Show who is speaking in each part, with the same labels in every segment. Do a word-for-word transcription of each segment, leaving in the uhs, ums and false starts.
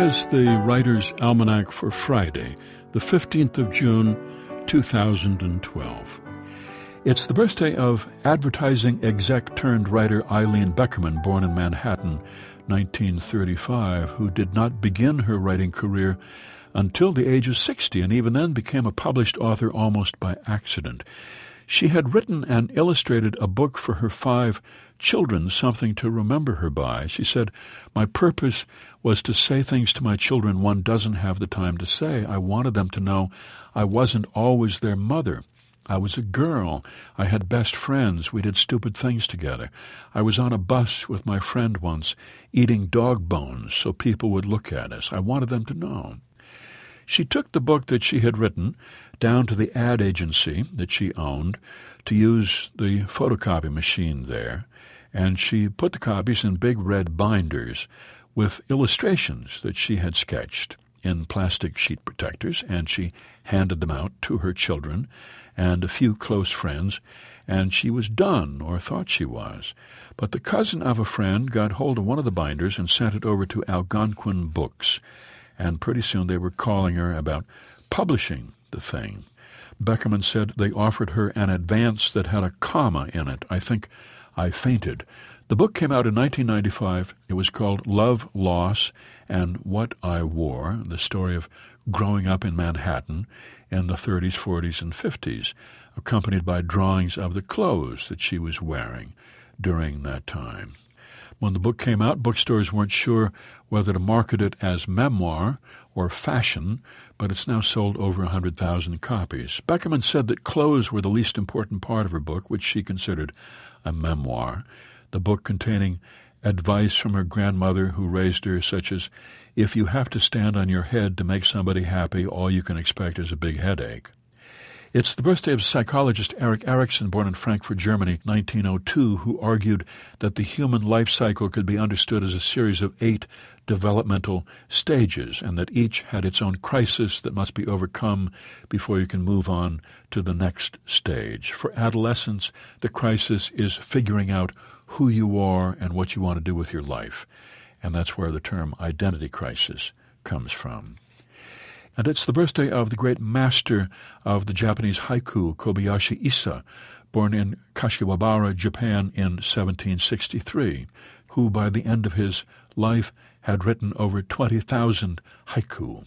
Speaker 1: is the Writer's Almanac for Friday, the fifteenth of June, two thousand twelve. It's the birthday of advertising exec-turned-writer Eileen Beckerman, born in Manhattan, nineteen thirty-five, who did not begin her writing career until the age of sixty, and even then became a published author almost by accident. She had written and illustrated a book for her five children, something to remember her by. She said, "My purpose was to say things to my children one doesn't have the time to say. I wanted them to know I wasn't always their mother. I was a girl. I had best friends. We did stupid things together. I was on a bus with my friend once, eating dog bones so people would look at us. I wanted them to know." She took the book that she had written down to the ad agency that she owned to use the photocopy machine there, and she put the copies in big red binders with illustrations that she had sketched in plastic sheet protectors, and she handed them out to her children and a few close friends, and she was done, or thought she was. But the cousin of a friend got hold of one of the binders and sent it over to Algonquin Books, and pretty soon they were calling her about publishing the thing. Beckerman said they offered her an advance that had a comma in it. I think I fainted. The book came out in nineteen ninety-five. It was called Love, Loss, and What I Wore, the story of growing up in Manhattan in the thirties, forties, and fifties, accompanied by drawings of the clothes that she was wearing during that time. When the book came out, bookstores weren't sure whether to market it as memoir or fashion, but it's now sold over one hundred thousand copies. Beckerman said that clothes were the least important part of her book, which she considered a memoir, the book containing advice from her grandmother who raised her, such as, if you have to stand on your head to make somebody happy, all you can expect is a big headache. It's the birthday of psychologist Erik Erikson, born in Frankfurt, Germany, nineteen oh two, who argued that the human life cycle could be understood as a series of eight developmental stages, and that each had its own crisis that must be overcome before you can move on to the next stage. For adolescents, the crisis is figuring out who you are and what you want to do with your life, and that's where the term identity crisis comes from. And it's the birthday of the great master of the Japanese haiku, Kobayashi Issa, born in Kashiwabara, Japan in seventeen sixty-three, who by the end of his life had written over twenty thousand haiku.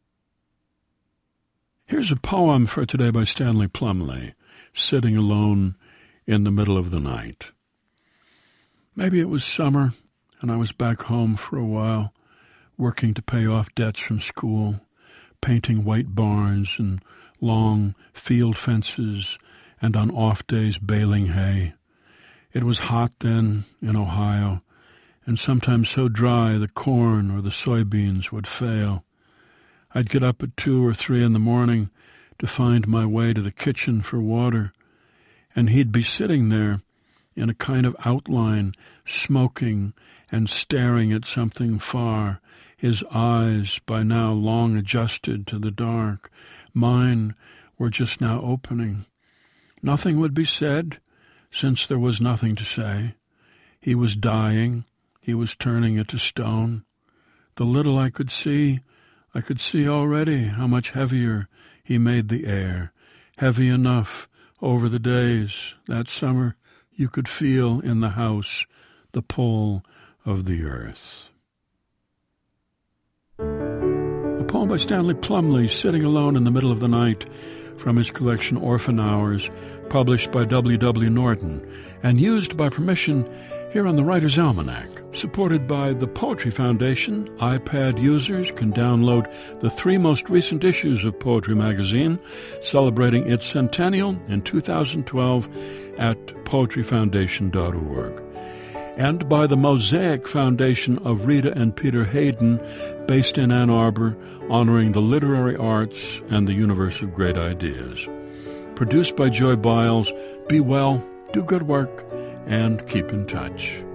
Speaker 1: Here's a poem for today by Stanley Plumley, Sitting Alone in the Middle of the Night. Maybe it was summer, and I was back home for a while, working to pay off debts from school, painting white barns and long field fences, and on off days baling hay. It was hot then in Ohio, and sometimes so dry the corn or the soybeans would fail. I'd get up at two or three in the morning to find my way to the kitchen for water, and he'd be sitting there in a kind of outline, smoking and staring at something far, his eyes by now long adjusted to the dark. Mine were just now opening. Nothing would be said, since there was nothing to say. He was dying. He was turning it to stone. The little I could see, I could see already how much heavier he made the air, heavy enough over the days. That summer you could feel in the house the pull of the earth. A poem by Stanley Plumley, Sitting Alone in the Middle of the Night, from his collection Orphan Hours, published by W W Norton, and used by permission here on the Writer's Almanac. Supported by the Poetry Foundation, iPad users can download the three most recent issues of Poetry Magazine, celebrating its centennial in two thousand twelve at poetry foundation dot org. And by the Mosaic Foundation of Rita and Peter Hayden, based in Ann Arbor, honoring the literary arts and the universe of great ideas. Produced by Joy Biles. Be well, do good work, and keep in touch.